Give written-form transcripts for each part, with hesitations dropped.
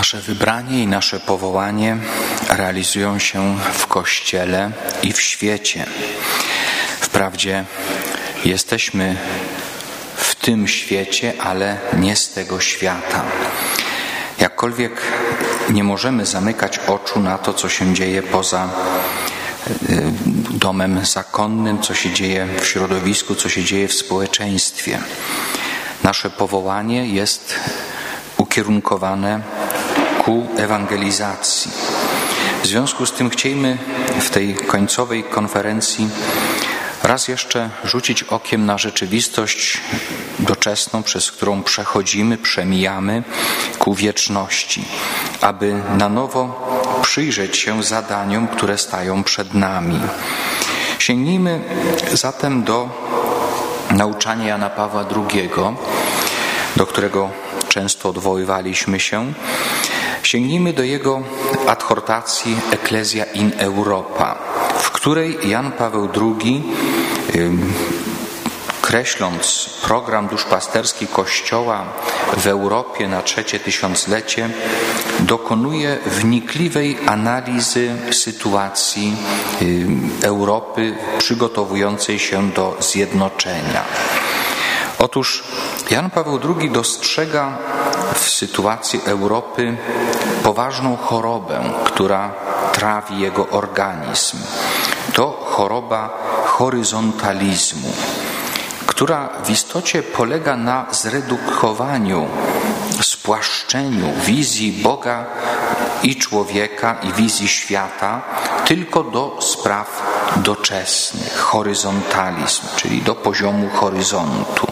Nasze wybranie i nasze powołanie realizują się w Kościele i w świecie. Wprawdzie jesteśmy w tym świecie, ale nie z tego świata. Jakkolwiek nie możemy zamykać oczu na to, co się dzieje poza domem zakonnym, co się dzieje w środowisku, co się dzieje w społeczeństwie. Nasze powołanie jest ukierunkowane ku ewangelizacji. W związku z tym chcielibyśmy w tej końcowej konferencji raz jeszcze rzucić okiem na rzeczywistość doczesną, przez którą przechodzimy, przemijamy ku wieczności, aby na nowo przyjrzeć się zadaniom, które stają przed nami. Sięgnijmy zatem do nauczania Jana Pawła II, do którego często odwoływaliśmy się. Sięgnijmy do jego adhortacji Ecclesia in Europa, w której Jan Paweł II, kreśląc program duszpasterski Kościoła w Europie na 3. tysiąclecie, dokonuje wnikliwej analizy sytuacji Europy przygotowującej się do zjednoczenia. Otóż Jan Paweł II dostrzega w sytuacji Europy poważną chorobę, która trawi jego organizm. To choroba horyzontalizmu, która w istocie polega na zredukowaniu, spłaszczeniu wizji Boga i człowieka i wizji świata tylko do spraw doczesnych. Horyzontalizm, czyli do poziomu horyzontu.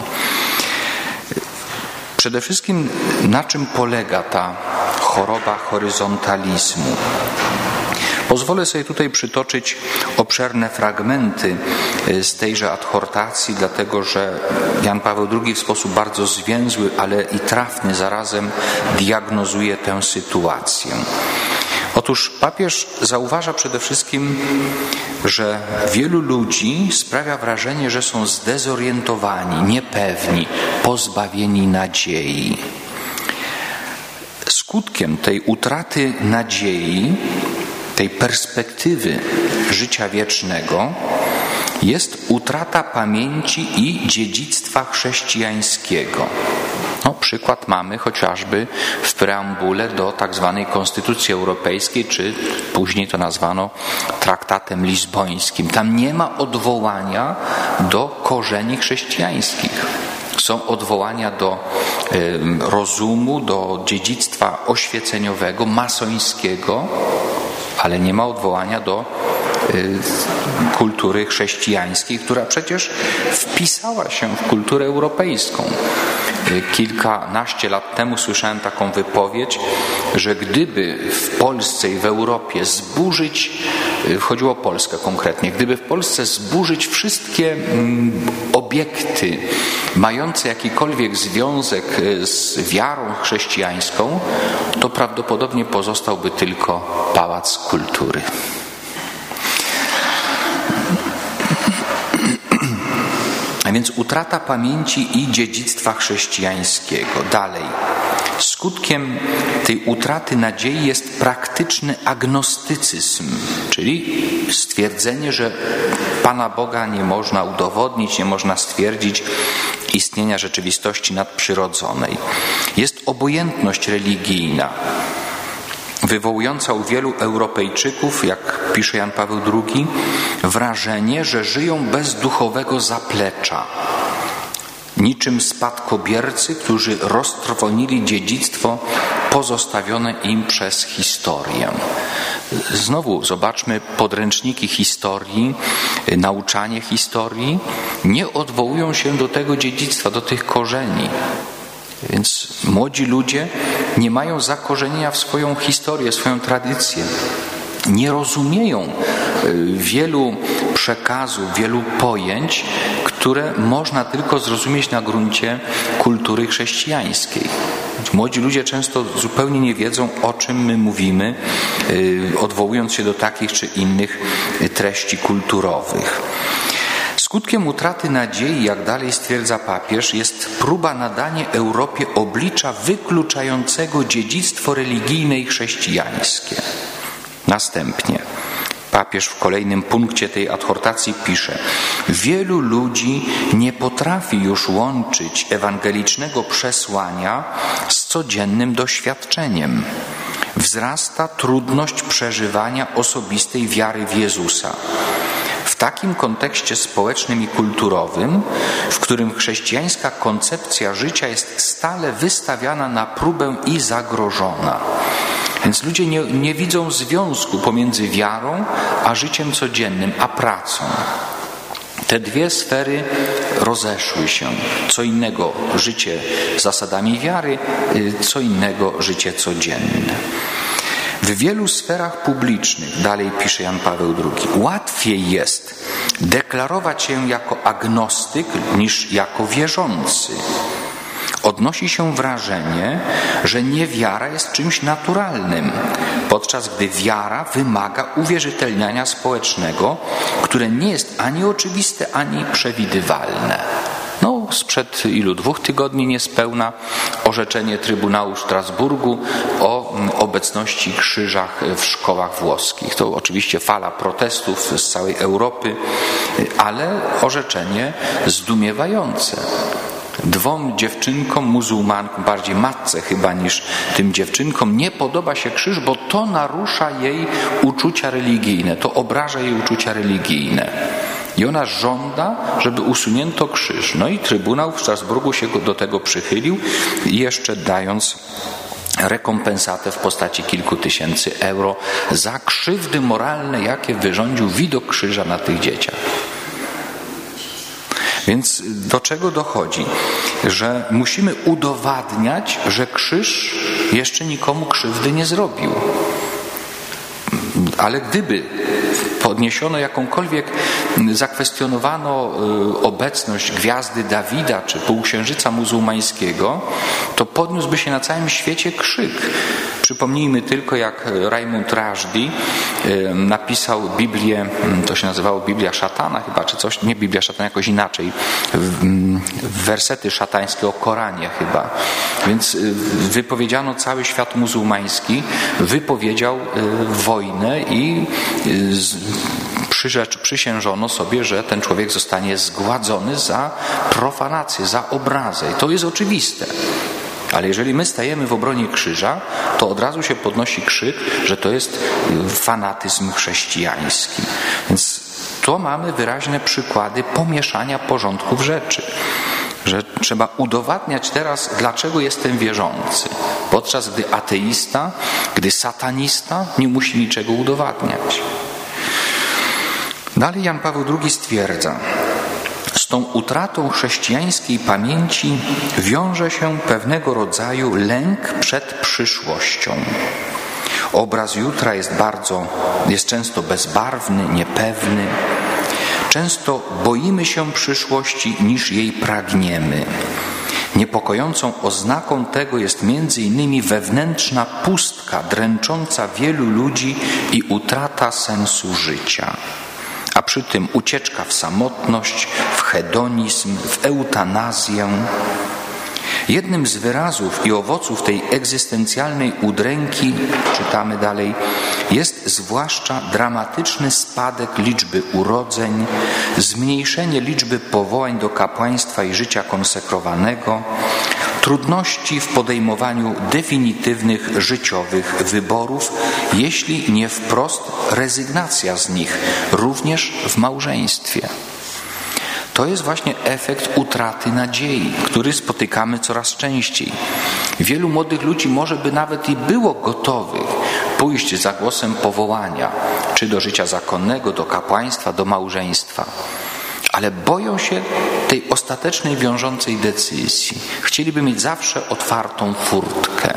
Przede wszystkim na czym polega ta choroba horyzontalizmu? Pozwolę sobie tutaj przytoczyć obszerne fragmenty z tejże adhortacji, dlatego że Jan Paweł II w sposób bardzo zwięzły, ale i trafny zarazem diagnozuje tę sytuację. Otóż papież zauważa przede wszystkim, że wielu ludzi sprawia wrażenie, że są zdezorientowani, niepewni, pozbawieni nadziei. Skutkiem tej utraty nadziei, tej perspektywy życia wiecznego jest utrata pamięci i dziedzictwa chrześcijańskiego. Przykład mamy chociażby w preambule do tak zwanej Konstytucji Europejskiej, czy później to nazwano Traktatem Lizbońskim. Tam nie ma odwołania do korzeni chrześcijańskich. Są odwołania do rozumu, do dziedzictwa oświeceniowego, masońskiego, ale nie ma odwołania do kultury chrześcijańskiej, która przecież wpisała się w kulturę europejską. Kilkanaście lat temu słyszałem taką wypowiedź, że gdyby w Polsce i w Europie zburzyć, chodziło o Polskę konkretnie, gdyby w Polsce zburzyć wszystkie obiekty mające jakikolwiek związek z wiarą chrześcijańską, to prawdopodobnie pozostałby tylko Pałac Kultury. A więc utrata pamięci i dziedzictwa chrześcijańskiego. Dalej. Skutkiem tej utraty nadziei jest praktyczny agnostycyzm, czyli stwierdzenie, że Pana Boga nie można udowodnić, nie można stwierdzić istnienia rzeczywistości nadprzyrodzonej. Jest obojętność religijna, wywołująca u wielu Europejczyków, jak pisze Jan Paweł II, wrażenie, że żyją bez duchowego zaplecza, niczym spadkobiercy, którzy roztrwonili dziedzictwo pozostawione im przez historię. Znowu zobaczmy podręczniki historii, nauczanie historii nie odwołują się do tego dziedzictwa, do tych korzeni. Więc młodzi ludzie nie mają zakorzenienia w swoją historię, swoją tradycję. Nie rozumieją wielu przekazów, wielu pojęć, które można tylko zrozumieć na gruncie kultury chrześcijańskiej. Młodzi ludzie często zupełnie nie wiedzą, o czym my mówimy, odwołując się do takich czy innych treści kulturowych. Skutkiem utraty nadziei, jak dalej stwierdza papież, jest próba nadania Europie oblicza wykluczającego dziedzictwo religijne i chrześcijańskie. Następnie papież w kolejnym punkcie tej adhortacji pisze: wielu ludzi nie potrafi już łączyć ewangelicznego przesłania z codziennym doświadczeniem. Wzrasta trudność przeżywania osobistej wiary w Jezusa. W takim kontekście społecznym i kulturowym, w którym chrześcijańska koncepcja życia jest stale wystawiana na próbę i zagrożona. Więc ludzie nie widzą związku pomiędzy wiarą a życiem codziennym, a pracą. Te dwie sfery rozeszły się. Co innego życie z zasadami wiary, co innego życie codzienne. W wielu sferach publicznych, dalej pisze Jan Paweł II, łatwiej jest deklarować się jako agnostyk niż jako wierzący. Odnosi się wrażenie, że niewiara jest czymś naturalnym, podczas gdy wiara wymaga uwierzytelniania społecznego, które nie jest ani oczywiste, ani przewidywalne. Sprzed 2 tygodni niespełna orzeczenie Trybunału w Strasburgu o obecności krzyża w szkołach włoskich. To oczywiście fala protestów z całej Europy, ale orzeczenie zdumiewające. 2 dziewczynkom, muzułmankom, bardziej matce chyba niż tym dziewczynkom, nie podoba się krzyż, bo to narusza jej uczucia religijne, to obraża jej uczucia religijne. I ona żąda, żeby usunięto krzyż. I Trybunał w Strasburgu się do tego przychylił, jeszcze dając rekompensatę w postaci kilku tysięcy euro za krzywdy moralne, jakie wyrządził widok krzyża na tych dzieciach. Więc do czego dochodzi? Że musimy udowadniać, że krzyż jeszcze nikomu krzywdy nie zrobił. Ale gdyby podniesiono jakąkolwiek, zakwestionowano obecność gwiazdy Dawida czy półksiężyca muzułmańskiego, to podniósłby się na całym świecie krzyk. Przypomnijmy tylko, jak Raymond Rushdie napisał Biblię, to się nazywało Biblia szatana chyba, czy coś, nie Biblia szatana, jakoś inaczej, wersety szatańskie o Koranie chyba. Więc wypowiedziano, cały świat muzułmański wypowiedział wojnę i przysiężono sobie, że ten człowiek zostanie zgładzony za profanację, za obrazę. I to jest oczywiste. Ale jeżeli my stajemy w obronie krzyża, to od razu się podnosi krzyk, że to jest fanatyzm chrześcijański. Więc to mamy wyraźne przykłady pomieszania porządków rzeczy. Że trzeba udowadniać teraz, dlaczego jestem wierzący. Podczas gdy ateista, gdy satanista nie musi niczego udowadniać. Dalej Jan Paweł II stwierdza: z tą utratą chrześcijańskiej pamięci wiąże się pewnego rodzaju lęk przed przyszłością. Obraz jutra jest często bezbarwny, niepewny. Często boimy się przyszłości niż jej pragniemy. Niepokojącą oznaką tego jest m.in. wewnętrzna pustka dręcząca wielu ludzi i utrata sensu życia. A przy tym ucieczka w samotność, w hedonizm, w eutanazję. Jednym z wyrazów i owoców tej egzystencjalnej udręki, czytamy dalej, jest zwłaszcza dramatyczny spadek liczby urodzeń, zmniejszenie liczby powołań do kapłaństwa i życia konsekrowanego, trudności w podejmowaniu definitywnych życiowych wyborów, jeśli nie wprost rezygnacja z nich, również w małżeństwie. To jest właśnie efekt utraty nadziei, który spotykamy coraz częściej. Wielu młodych ludzi może by nawet i było gotowych pójść za głosem powołania, czy do życia zakonnego, do kapłaństwa, do małżeństwa. Ale boją się tej ostatecznej, wiążącej decyzji. Chcieliby mieć zawsze otwartą furtkę.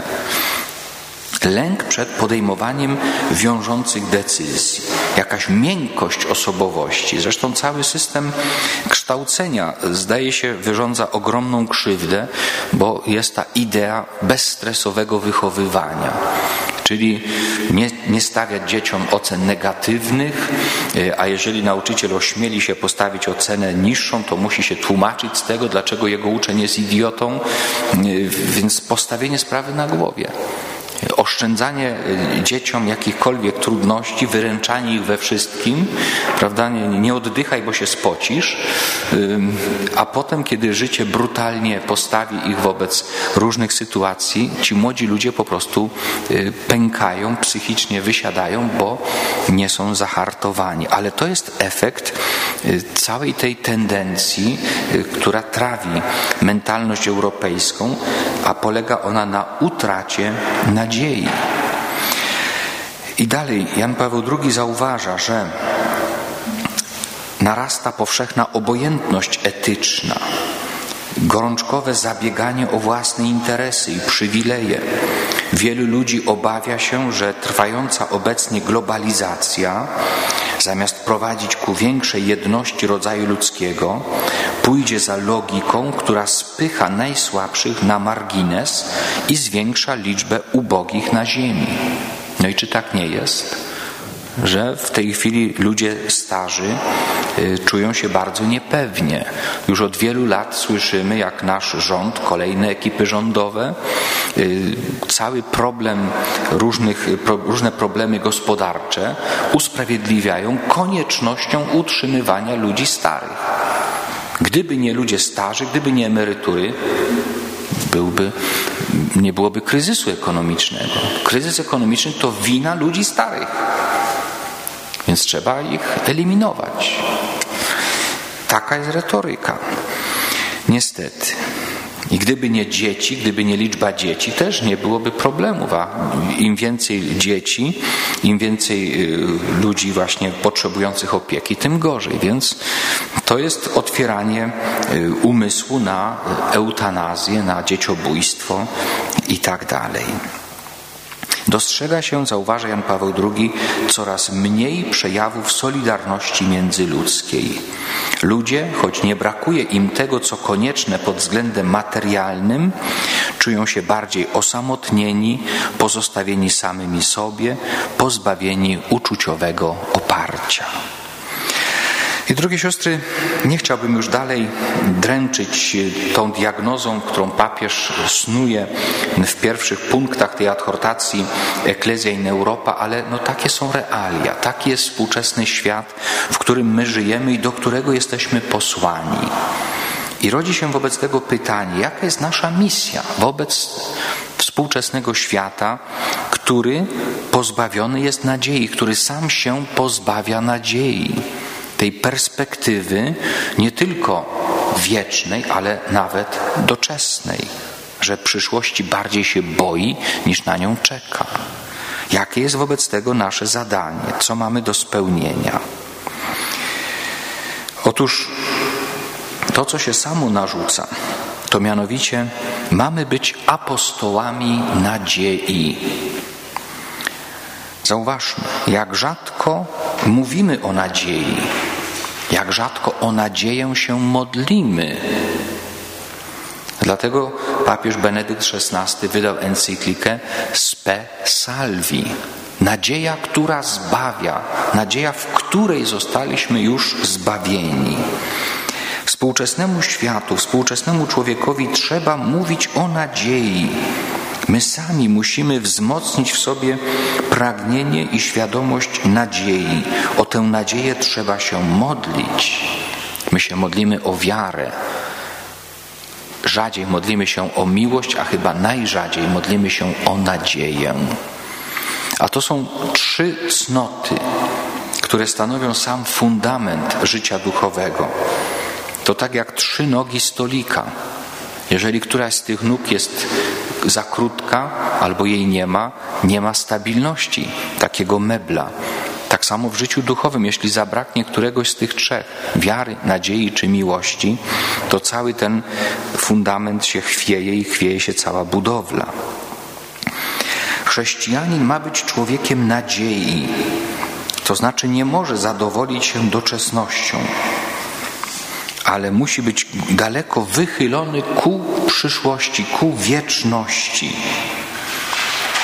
Lęk przed podejmowaniem wiążących decyzji. Jakaś miękkość osobowości. Zresztą cały system kształcenia, zdaje się, wyrządza ogromną krzywdę, bo jest ta idea bezstresowego wychowywania. Czyli nie stawiać dzieciom ocen negatywnych, a jeżeli nauczyciel ośmieli się postawić ocenę niższą, to musi się tłumaczyć z tego, dlaczego jego uczeń jest idiotą, więc postawienie sprawy na głowie. Oszczędzanie dzieciom jakichkolwiek trudności, wyręczanie ich we wszystkim, prawda? Nie oddychaj, bo się spocisz, a potem, kiedy życie brutalnie postawi ich wobec różnych sytuacji, ci młodzi ludzie po prostu pękają, psychicznie wysiadają, bo nie są zahartowani. Ale to jest efekt całej tej tendencji, która trawi mentalność europejską, a polega ona na utracie nadziei. I dalej Jan Paweł II zauważa, że narasta powszechna obojętność etyczna, gorączkowe zabieganie o własne interesy i przywileje. Wielu ludzi obawia się, że trwająca obecnie globalizacja, zamiast prowadzić ku większej jedności rodzaju ludzkiego, pójdzie za logiką, która spycha najsłabszych na margines i zwiększa liczbę ubogich na ziemi. No i czy tak nie jest? Że w tej chwili ludzie starzy czują się bardzo niepewnie. Już od wielu lat słyszymy, jak nasz rząd, kolejne ekipy rządowe, cały problem, różne problemy gospodarcze usprawiedliwiają koniecznością utrzymywania ludzi starych. Gdyby nie ludzie starzy, gdyby nie emerytury, nie byłoby kryzysu ekonomicznego. Kryzys ekonomiczny to wina ludzi starych. Więc trzeba ich eliminować. Taka jest retoryka. Niestety. I gdyby nie dzieci, gdyby nie liczba dzieci, też nie byłoby problemów. A im więcej dzieci, im więcej ludzi właśnie potrzebujących opieki, tym gorzej. Więc to jest otwieranie umysłu na eutanazję, na dzieciobójstwo i tak dalej. Dostrzega się, zauważa Jan Paweł II, coraz mniej przejawów solidarności międzyludzkiej. Ludzie, choć nie brakuje im tego, co konieczne pod względem materialnym, czują się bardziej osamotnieni, pozostawieni samymi sobie, pozbawieni uczuciowego oparcia. I drogie siostry, nie chciałbym już dalej dręczyć tą diagnozą, którą papież snuje w pierwszych punktach tej adhortacji Ecclesia in Europa, ale takie są realia, taki jest współczesny świat, w którym my żyjemy i do którego jesteśmy posłani. I rodzi się wobec tego pytanie, jaka jest nasza misja wobec współczesnego świata, który pozbawiony jest nadziei, który sam się pozbawia nadziei. Tej perspektywy nie tylko wiecznej, ale nawet doczesnej, że przyszłości bardziej się boi, niż na nią czeka. Jakie jest wobec tego nasze zadanie? Co mamy do spełnienia? Otóż to, co się samo narzuca, to mianowicie mamy być apostołami nadziei. Zauważmy, jak rzadko mówimy o nadziei, jak rzadko o nadzieję się modlimy. Dlatego papież Benedykt XVI wydał encyklikę Spe Salvi. Nadzieja, która zbawia, nadzieja, w której zostaliśmy już zbawieni. Współczesnemu światu, współczesnemu człowiekowi trzeba mówić o nadziei. My sami musimy wzmocnić w sobie pragnienie i świadomość nadziei. O tę nadzieję trzeba się modlić. My się modlimy o wiarę. Rzadziej modlimy się o miłość, a chyba najrzadziej modlimy się o nadzieję. A to są 3 cnoty, które stanowią sam fundament życia duchowego. To tak jak 3 nogi stolika. Jeżeli któraś z tych nóg jest za krótka albo jej nie ma stabilności takiego mebla. Tak samo w życiu duchowym, jeśli zabraknie któregoś z tych 3, wiary, nadziei czy miłości, to cały ten fundament się chwieje i chwieje się cała budowla. Chrześcijanin ma być człowiekiem nadziei, to znaczy nie może zadowolić się doczesnością, ale musi być daleko wychylony ku przyszłości, ku wieczności.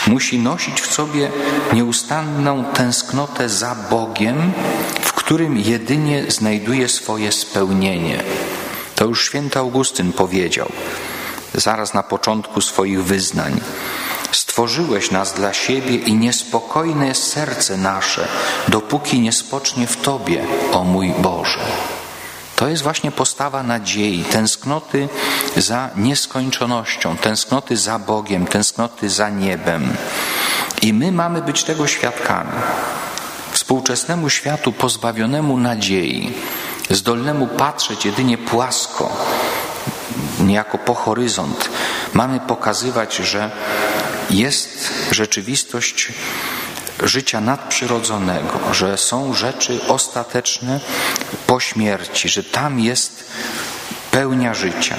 Musi nosić w sobie nieustanną tęsknotę za Bogiem, w którym jedynie znajduje swoje spełnienie. To już święty Augustyn powiedział, zaraz na początku swoich wyznań. Stworzyłeś nas dla siebie i niespokojne jest serce nasze, dopóki nie spocznie w Tobie, o mój Boże. To jest właśnie postawa nadziei, tęsknoty za nieskończonością, tęsknoty za Bogiem, tęsknoty za niebem. I my mamy być tego świadkami. Współczesnemu światu pozbawionemu nadziei, zdolnemu patrzeć jedynie płasko, niejako po horyzont, mamy pokazywać, że jest rzeczywistość życia nadprzyrodzonego, że są rzeczy ostateczne po śmierci, że tam jest pełnia życia.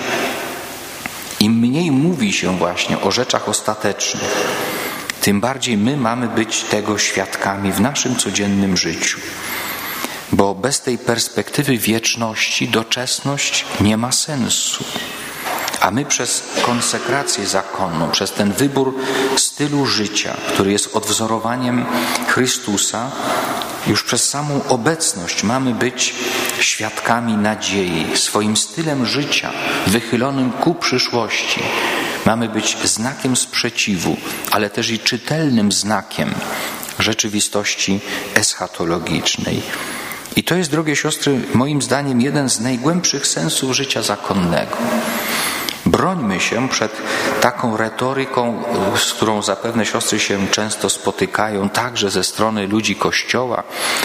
Im mniej mówi się właśnie o rzeczach ostatecznych, tym bardziej my mamy być tego świadkami w naszym codziennym życiu. Bo bez tej perspektywy wieczności doczesność nie ma sensu. A my przez konsekrację zakonną, przez ten wybór stylu życia, który jest odwzorowaniem Chrystusa, już przez samą obecność mamy być świadkami nadziei. Swoim stylem życia wychylonym ku przyszłości mamy być znakiem sprzeciwu, ale też i czytelnym znakiem rzeczywistości eschatologicznej. I to jest, drogie siostry, moim zdaniem jeden z najgłębszych sensów życia zakonnego. Brońmy się przed taką retoryką, z którą zapewne siostry się często spotykają, także ze strony ludzi Kościoła,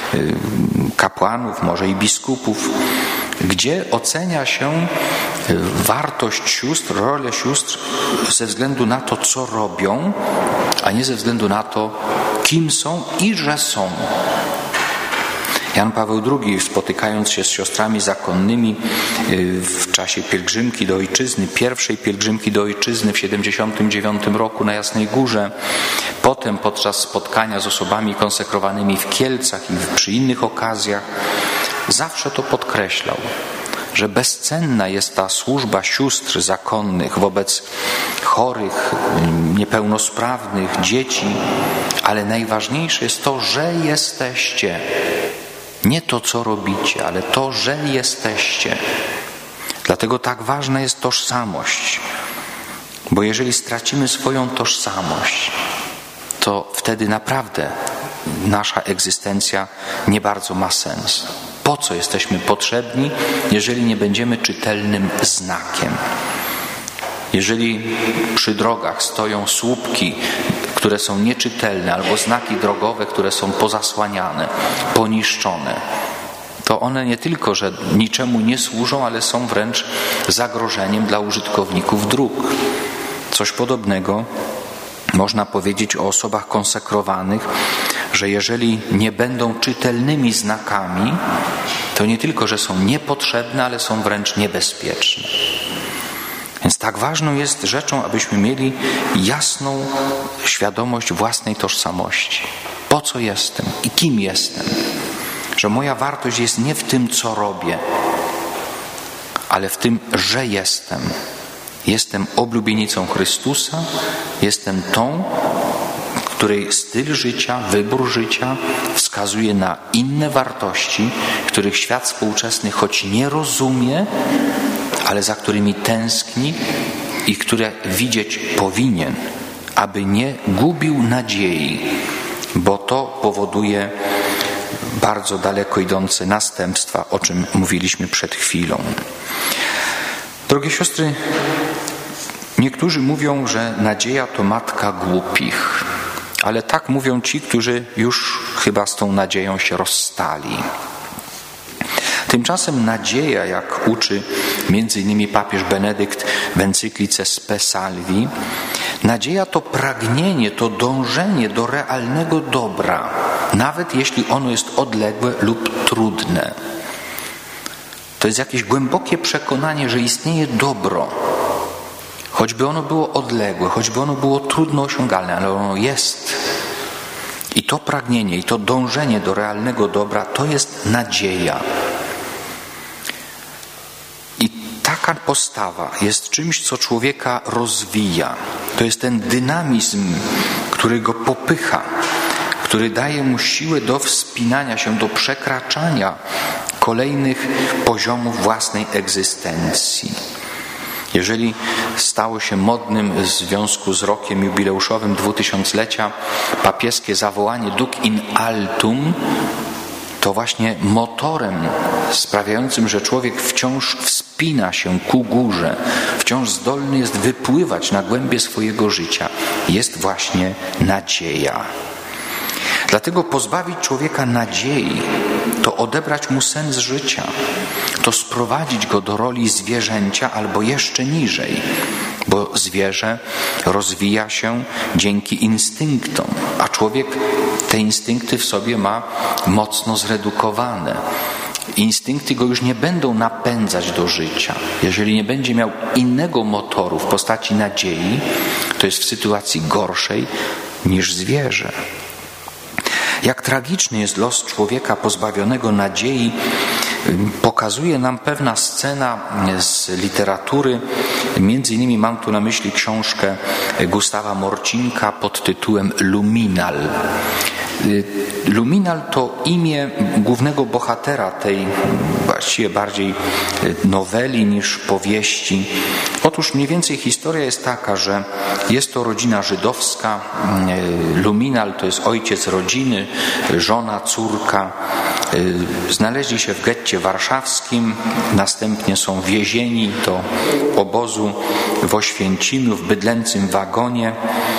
kapłanów, może i biskupów, gdzie ocenia się wartość sióstr, rolę sióstr ze względu na to, co robią, a nie ze względu na to, kim są i że są. Jan Paweł II, spotykając się z siostrami zakonnymi w czasie pielgrzymki do ojczyzny, pierwszej pielgrzymki do ojczyzny w 1979 roku na Jasnej Górze, potem podczas spotkania z osobami konsekrowanymi w Kielcach i przy innych okazjach, zawsze to podkreślał, że bezcenna jest ta służba sióstr zakonnych wobec chorych, niepełnosprawnych, dzieci, ale najważniejsze jest to, że jesteście. Nie to, co robicie, ale to, że jesteście. Dlatego tak ważna jest tożsamość. Bo jeżeli stracimy swoją tożsamość, to wtedy naprawdę nasza egzystencja nie bardzo ma sens. Po co jesteśmy potrzebni, jeżeli nie będziemy czytelnym znakiem? Jeżeli przy drogach stoją słupki, które są nieczytelne, albo znaki drogowe, które są pozasłaniane, poniszczone, to one nie tylko, że niczemu nie służą, ale są wręcz zagrożeniem dla użytkowników dróg. Coś podobnego można powiedzieć o osobach konsekrowanych, że jeżeli nie będą czytelnymi znakami, to nie tylko, że są niepotrzebne, ale są wręcz niebezpieczne. Więc tak ważną jest rzeczą, abyśmy mieli jasną świadomość własnej tożsamości. Po co jestem i kim jestem? Że moja wartość jest nie w tym, co robię, ale w tym, że jestem. Jestem oblubienicą Chrystusa, jestem tą, której styl życia, wybór życia wskazuje na inne wartości, których świat współczesny choć nie rozumie, ale za którymi tęskni i które widzieć powinien, aby nie gubił nadziei, bo to powoduje bardzo daleko idące następstwa, o czym mówiliśmy przed chwilą. Drogie siostry, niektórzy mówią, że nadzieja to matka głupich, ale tak mówią ci, którzy już chyba z tą nadzieją się rozstali. Tymczasem nadzieja, jak uczy m.in. papież Benedykt w encyklice Spe Salvi, nadzieja to pragnienie, to dążenie do realnego dobra, nawet jeśli ono jest odległe lub trudne. To jest jakieś głębokie przekonanie, że istnieje dobro, choćby ono było odległe, choćby ono było trudno osiągalne, ale ono jest. I to pragnienie, i to dążenie do realnego dobra, to jest nadzieja. taka postawa jest czymś, co człowieka rozwija. To jest ten dynamizm, który go popycha, który daje mu siłę do wspinania się, do przekraczania kolejnych poziomów własnej egzystencji. Jeżeli stało się modnym w związku z rokiem jubileuszowym 2000-lecia papieskie zawołanie Duc in altum, to właśnie motorem sprawiającym, że człowiek wciąż wspina się ku górze, wciąż zdolny jest wypływać na głębie swojego życia, jest właśnie nadzieja. Dlatego pozbawić człowieka nadziei to odebrać mu sens życia, to sprowadzić go do roli zwierzęcia albo jeszcze niżej, bo zwierzę rozwija się dzięki instynktom, a człowiek te instynkty w sobie ma mocno zredukowane. Instynkty go już nie będą napędzać do życia. Jeżeli nie będzie miał innego motoru w postaci nadziei, to jest w sytuacji gorszej niż zwierzę. Jak tragiczny jest los człowieka pozbawionego nadziei, pokazuje nam pewna scena z literatury. Między innymi mam tu na myśli książkę Gustawa Morcinka pod tytułem Luminal. Luminal to imię głównego bohatera tej właściwie bardziej noweli niż powieści. Otóż mniej więcej historia jest taka, że jest to rodzina żydowska. Luminal to jest ojciec rodziny, żona, córka. Znaleźli się w getcie warszawskim, następnie są wiezieni do obozu w Oświęcimiu w bydlęcym wagonie.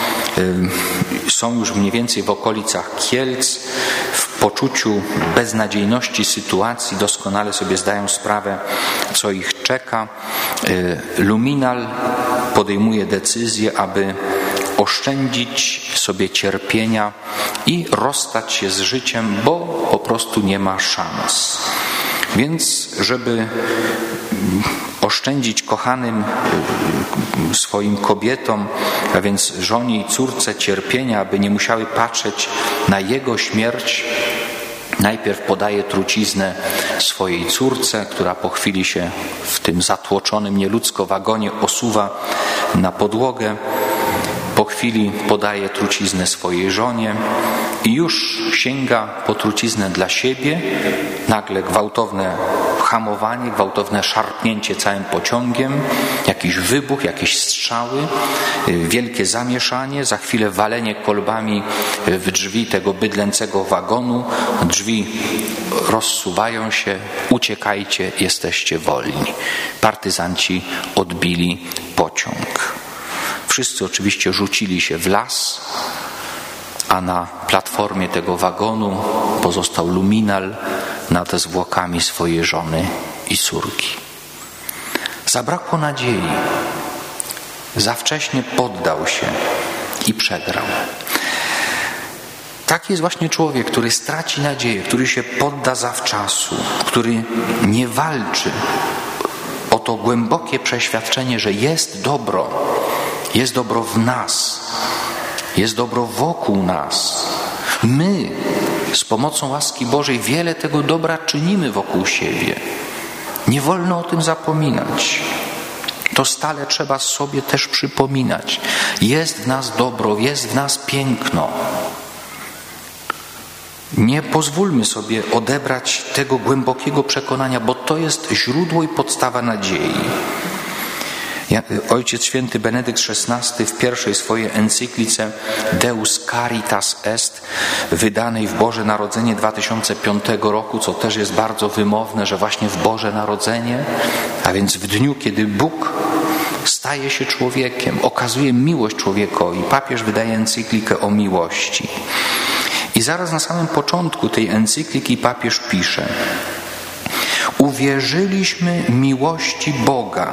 Są już mniej więcej w okolicach Kielc. W poczuciu beznadziejności sytuacji doskonale sobie zdają sprawę, co ich czeka. Luminal podejmuje decyzję, aby oszczędzić sobie cierpienia i rozstać się z życiem, bo po prostu nie ma szans. Więc, żeby oszczędzić kochanym swoim kobietom, a więc żonie i córce cierpienia, aby nie musiały patrzeć na jego śmierć, najpierw podaje truciznę swojej córce, która po chwili się w tym zatłoczonym nieludzko wagonie osuwa na podłogę. Po chwili podaje truciznę swojej żonie i już sięga po truciznę dla siebie. Nagle gwałtowne hamowanie, gwałtowne szarpnięcie całym pociągiem, jakiś wybuch, jakieś strzały, wielkie zamieszanie, za chwilę walenie kolbami w drzwi tego bydlęcego wagonu. Drzwi rozsuwają się, uciekajcie, jesteście wolni. Partyzanci odbili pociąg. Wszyscy oczywiście rzucili się w las, a na platformie tego wagonu pozostał Luminal nad zwłokami swojej żony i córki. Zabrakło nadziei. Za wcześnie poddał się i przegrał. Taki jest właśnie człowiek, który straci nadzieję, który się podda zawczasu, który nie walczy o to głębokie przeświadczenie, że jest dobro. Jest dobro w nas, jest dobro wokół nas. My z pomocą łaski Bożej wiele tego dobra czynimy wokół siebie. Nie wolno o tym zapominać. To stale trzeba sobie też przypominać. Jest w nas dobro, jest w nas piękno. Nie pozwólmy sobie odebrać tego głębokiego przekonania, bo to jest źródło i podstawa nadziei. Ojciec Święty Benedykt XVI w pierwszej swojej encyklice Deus Caritas Est, wydanej w Boże Narodzenie 2005 roku, co też jest bardzo wymowne, że właśnie w Boże Narodzenie, a więc w dniu, kiedy Bóg staje się człowiekiem, okazuje miłość człowiekowi. Papież wydaje encyklikę o miłości. I zaraz na samym początku tej encykliki papież pisze: uwierzyliśmy miłości Boga.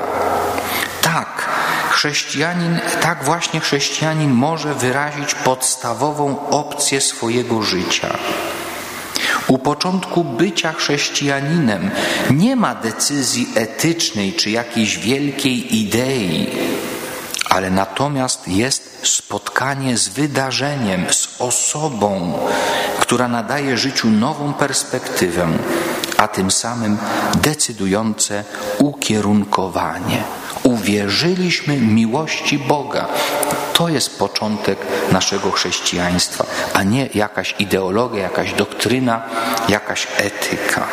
Tak właśnie chrześcijanin może wyrazić podstawową opcję swojego życia. U początku bycia chrześcijaninem nie ma decyzji etycznej czy jakiejś wielkiej idei, ale natomiast jest spotkanie z wydarzeniem, z osobą, która nadaje życiu nową perspektywę, a tym samym decydujące ukierunkowanie. Uwierzyliśmy miłości Boga. To jest początek naszego chrześcijaństwa, a nie jakaś ideologia, jakaś doktryna, jakaś etyka.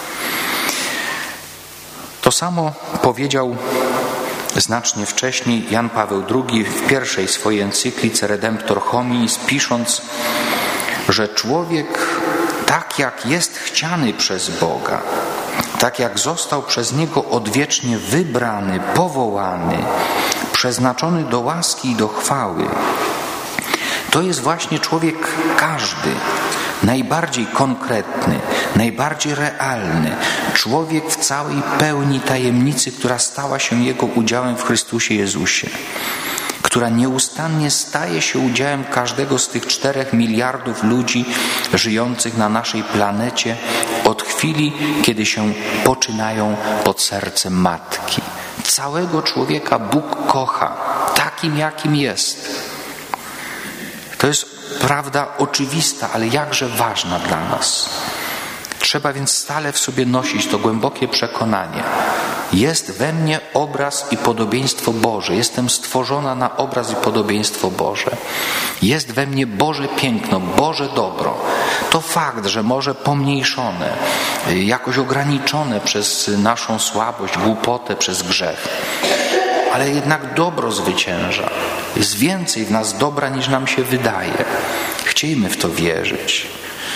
To samo powiedział znacznie wcześniej Jan Paweł II w pierwszej swojej encyklice Redemptor Hominis, pisząc, że człowiek tak jak jest chciany przez Boga, tak jak został przez Niego odwiecznie wybrany, powołany, przeznaczony do łaski i do chwały, to jest właśnie człowiek każdy, najbardziej konkretny, najbardziej realny, człowiek w całej pełni tajemnicy, która stała się jego udziałem w Chrystusie Jezusie, która nieustannie staje się udziałem każdego z tych 4 miliardów ludzi żyjących na naszej planecie od chwili, kiedy się poczynają pod sercem matki. Całego człowieka Bóg kocha, takim jakim jest. To jest prawda oczywista, ale jakże ważna dla nas. Trzeba więc stale w sobie nosić to głębokie przekonanie. Jest we mnie obraz i podobieństwo Boże. Jestem stworzona na obraz i podobieństwo Boże. Jest we mnie Boże piękno, Boże dobro. To fakt, że może pomniejszone, jakoś ograniczone przez naszą słabość, głupotę, przez grzech. Ale jednak dobro zwycięża. Jest więcej w nas dobra, niż nam się wydaje. Chciejmy w to wierzyć.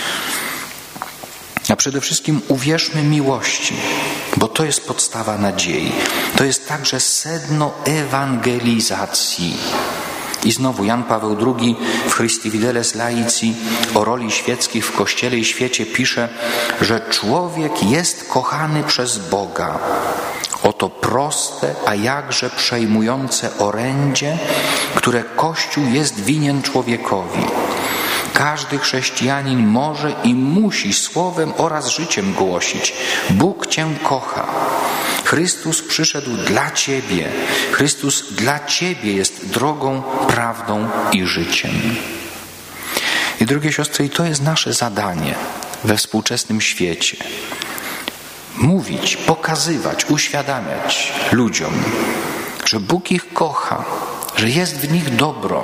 A przede wszystkim uwierzmy miłości, bo to jest podstawa nadziei. To jest także sedno ewangelizacji. I znowu Jan Paweł II w Christi Fideles Laici o roli świeckich w Kościele i świecie pisze, że człowiek jest kochany przez Boga. Oto proste, a jakże przejmujące orędzie, które Kościół jest winien człowiekowi. Każdy chrześcijanin może i musi słowem oraz życiem głosić: Bóg Cię kocha. Chrystus przyszedł dla Ciebie. Chrystus dla Ciebie jest drogą, prawdą i życiem. I drogie siostry, i to jest nasze zadanie we współczesnym świecie. Mówić, pokazywać, uświadamiać ludziom, że Bóg ich kocha, że jest w nich dobro,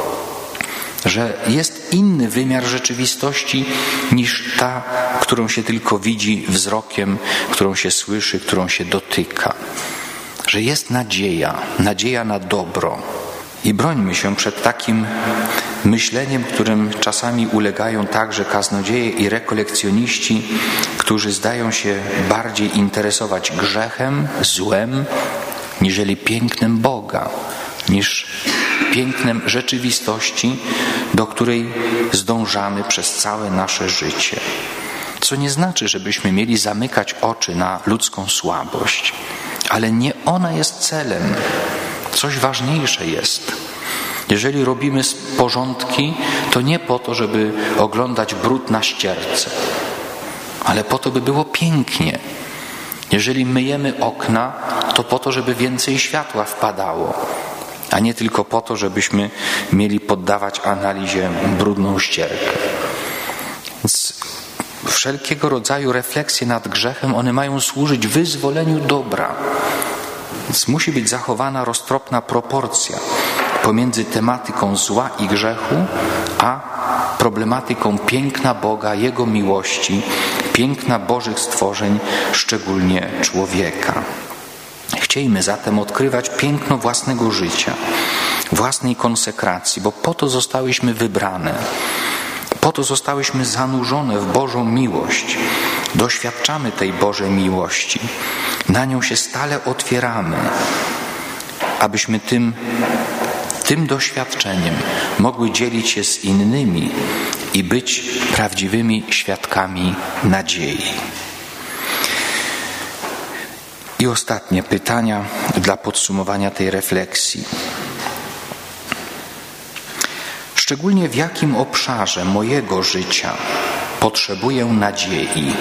że jest inny wymiar rzeczywistości niż ta, którą się tylko widzi wzrokiem, którą się słyszy, którą się dotyka. Że jest nadzieja, nadzieja na dobro. I brońmy się przed takim myśleniem, którym czasami ulegają także kaznodzieje i rekolekcjoniści, którzy zdają się bardziej interesować grzechem, złem, niżeli pięknem Boga, niż pięknem rzeczywistości, do której zdążamy przez całe nasze życie. Co nie znaczy, żebyśmy mieli zamykać oczy na ludzką słabość, ale nie ona jest celem. Coś ważniejsze jest. Jeżeli robimy porządki, to nie po to, żeby oglądać brud na ścierce, ale po to, by było pięknie. Jeżeli myjemy okna, to po to, żeby więcej światła wpadało, a nie tylko po to, żebyśmy mieli poddawać analizie brudną ścierkę. Więc wszelkiego rodzaju refleksje nad grzechem, one mają służyć wyzwoleniu dobra. Więc musi być zachowana roztropna proporcja pomiędzy tematyką zła i grzechu, a problematyką piękna Boga, Jego miłości, piękna Bożych stworzeń, szczególnie człowieka. Chciejmy zatem odkrywać piękno własnego życia, własnej konsekracji, bo po to zostałyśmy wybrane, po to zostałyśmy zanurzone w Bożą miłość. Doświadczamy tej Bożej miłości, na nią się stale otwieramy, abyśmy tym doświadczeniem mogły dzielić się z innymi i być prawdziwymi świadkami nadziei. I ostatnie pytania dla podsumowania tej refleksji. Szczególnie w jakim obszarze mojego życia potrzebuję nadziei?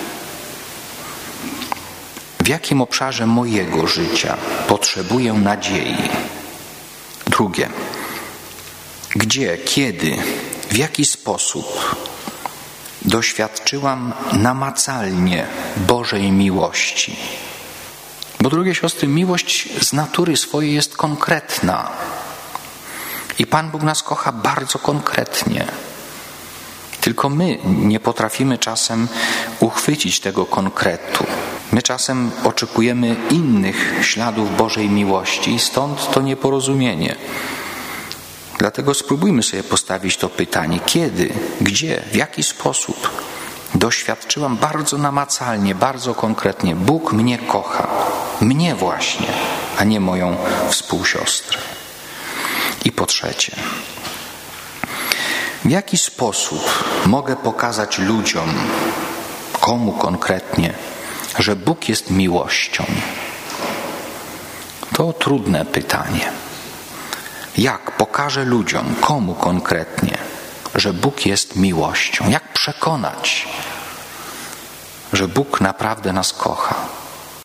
W jakim obszarze mojego życia potrzebuję nadziei? Drugie. Gdzie, kiedy, w jaki sposób doświadczyłam namacalnie Bożej miłości. Bo drogie siostry, miłość z natury swojej jest konkretna. I Pan Bóg nas kocha bardzo konkretnie. Tylko my nie potrafimy czasem uchwycić tego konkretu. My czasem oczekujemy innych śladów Bożej miłości i stąd to nieporozumienie. Dlatego spróbujmy sobie postawić to pytanie: kiedy, gdzie, w jaki sposób doświadczyłam bardzo namacalnie, bardzo konkretnie: Bóg mnie kocha, mnie właśnie, a nie moją współsiostrę. I po trzecie, w jaki sposób mogę pokazać ludziom, komu konkretnie, że Bóg jest miłością? To trudne pytanie. Jak pokażę ludziom, komu konkretnie, że Bóg jest miłością? Jak przekonać, że Bóg naprawdę nas kocha?